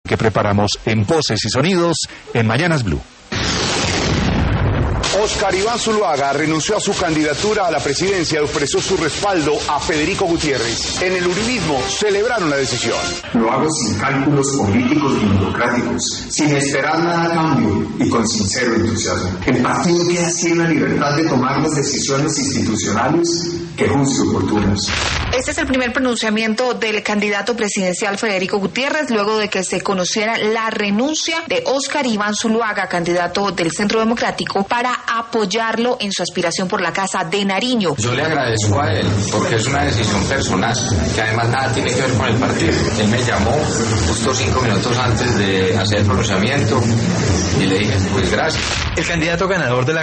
que preparamos en Voces y Sonidos en Mañanas Blue. Óscar Iván Zuluaga renunció a su candidatura a la presidencia y expresó su respaldo a Federico Gutiérrez. En el uribismo celebraron la decisión. Lo hago sin cálculos políticos ni burocráticos, sin esperar nada a cambio y con sincero entusiasmo. El partido queda así en la libertad de tomar las decisiones institucionales que juzgue oportunas. Este es el primer pronunciamiento del candidato presidencial Federico Gutiérrez luego de que se conociera la renuncia de Óscar Iván Zuluaga, candidato del Centro Democrático, para apoyarlo en su aspiración por la Casa de Nariño. Yo le agradezco a él porque es una decisión personal, que además nada tiene que ver con el partido. Él me llamó justo 5 minutos antes de hacer el pronunciamiento y le dije, pues gracias. El candidato ganador de la